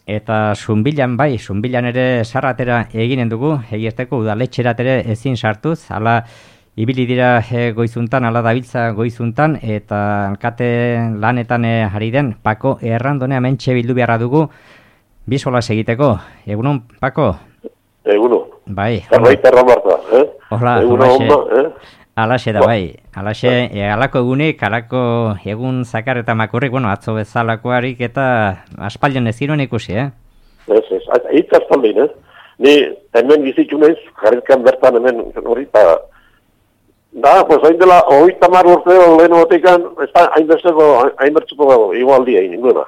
Eta Zunbilan ere sarratera eginen dugu, egiazteko udaletxerat ere ezin sartuz, hala ibili dira goizuntan, hala dabiltza goizuntan, eta alkate lanetan ari den, Pako Errandone hementxe bildu beharra dugu, bi solas egiteko. Egunon, Pako? Egunon. Bai. Zerbait erramarta, Hola, egunon, Alaxe da, bai. Alaxe, alako egunik, alako egun zakar eta makurrik, atzo bezalakoarik eta aspaldian ez giroen ikusi, Ez, hitz aspaldin, Ni hemen bizitzu naiz, jarrizkan bertan hemen hori, hain dela, 30 urte lehen botikan, ez da, hainbertzuko igualdia, ninguna.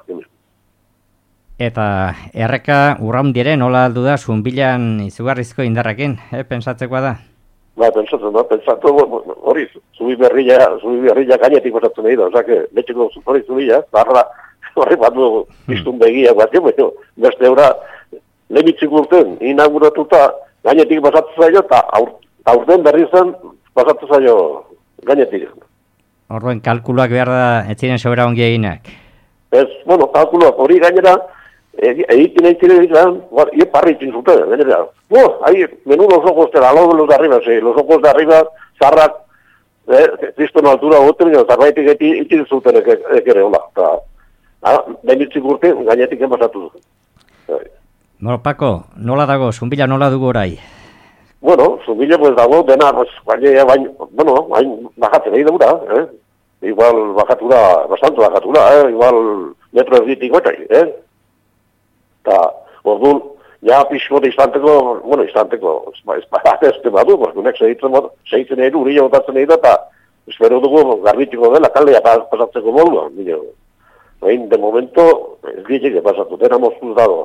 Eta erreka urraundiere nola aldu da Zunbilan izugarrizko indarrakin, pensatzekoa da? Pentsatu, hori, zubi berrilla gainetik pasatzen nahi da, letxeko hori zubila, horri bat du iztun begia, beste eura, lehenitzik urten, inauguratuta gainetik pasatzen zailo, eta aurten berri zen pasatzen zailo gainetik. Orduen, kalkuluak behar da, ez ziren sobera ongi eginak? Ez, kalkuluak hori gainera, egiten parri itzin zuten, gainera. Ahí, menú los ojos de la los de arriba, sí, los ojos de arriba, zarrak, Cristo no altura gote, zarbaitik itzin zuten ere, hola. Lehenitzik urte, gainetik enbazatu zuten. Pako, nola dago, Zunbila nola dugu orai? Zunbila dago, dena, hain bajatzen egin daura, igual bajatura, bastante bajatura, igual metro erditik gotai, Eta, orduan, ja pixkote istanteko, ez badu, borkunek segitzen egin, urila botatzen egin, eta espero dugu garbitiko dela, kaldea pasatzeko modua. Hain, de momento, ez ditik pasatu, dena moztuz dago.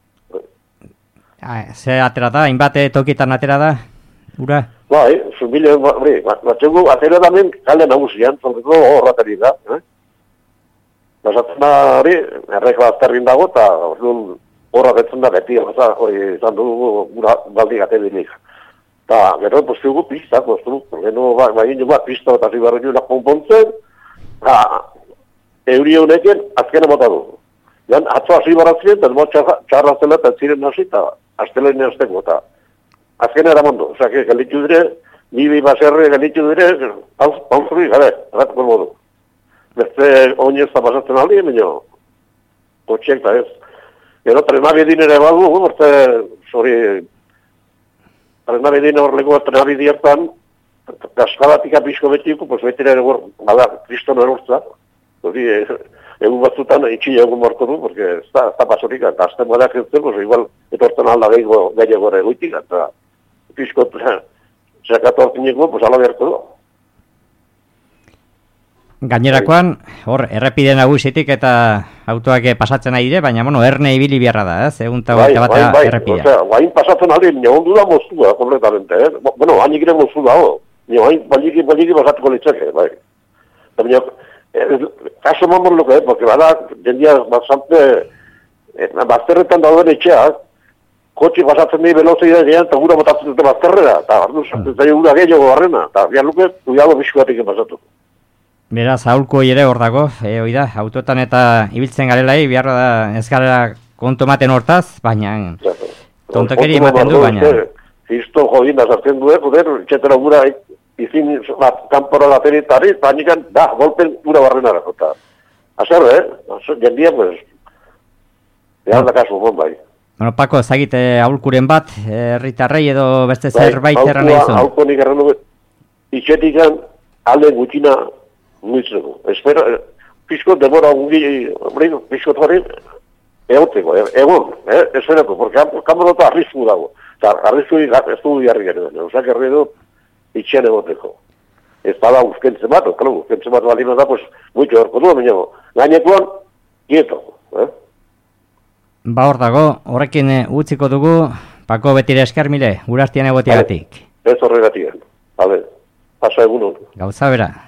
Ze atera da, hainbat tokitan atera da, ura? Bai, Zunbilen, batxegu, atera da men, kalde nagusian, zorreko horratari da. Pasatzen da, hori, erreko azterrin dago, eta orduan, horra betzen da beti, hori izan dugu baldi gate bilik. Eta, gero, dugu pista, gero, pista eta zibarri nioela konpontzen, euri honeken azkena bota du. Atzo hasi baratzen, eta txarra zela, eta ziren hasi, eta aztelen azteko, eta azkena eramandu. Osa, galitu dire, bibi baserre galitu dire, pauzuri, eratuko modu. Beste oinez da pasatzen aldi, minio, kotxek da ez. Gero, trenabidin ere badu, trenabidin horreleko trenabidiertan, gaskalatik apisko betiko, betire ere hor, kriston erortza. Egun batzutan, itxile egun mortu du, porque ez da pasorik, eta azten badak ez zen, igual, etorten alda gehiago ere goitik, eta pisko, sekatu hartineko, ala beharko du. Gainerakoan, hor, errepide nagusitik eta autoak pasatzen nahi dire, baina, erne ibili beharra da, egun eta bat errepidea. Hain pasatzen aldi, nio ondu da moztua, kompletamente, hain ikire moztu dago, hain baliki pasatuko litzake, bai. Baina, kaso mamor luke, porque bada, jendia bastante, bazterretan dauden etxeak, kotxe pasatzen nahi velozia idean, eta gura botatzen dute bazterrera, eta gura gehiago barrena, eta bian luke, duiago biskoatik pasatu. Beraz, aholko ere hor dago, oida, autoetan eta ibiltzen garelai, biharra da ez garela kontu ematen hortaz, baina tontakeri ematen du, baina. Kristo jodin azartzen du, etxetera gura izin kanpora lateritari, eta nikan, golpen gura barrenara. Azer, jendia, pues, behar da kasu, bai. Pako, ezagite aholkuren bat, herritarrei edo beste zerbait erran nahi zuen? Aholko nik erran dugu, itxetikan alde gutxina nuitzeko. Espero, pixko demora pixko torri, egoteko, egon, esperako, porque kanporatu arrizku dago. Eta arrizku ez dugu jarri gero, osak herri edo itxean egoteko. Ez bada uzkentzen bat, uzkentzen bat balima da, pues, mucho horko du, baina gainekoan, quieto. Hor dago, horrekin utziko dugu, Pako betire esker mile, gurastian egotiagatik. Ez horregatik, pasa egun hori. Gauza bera.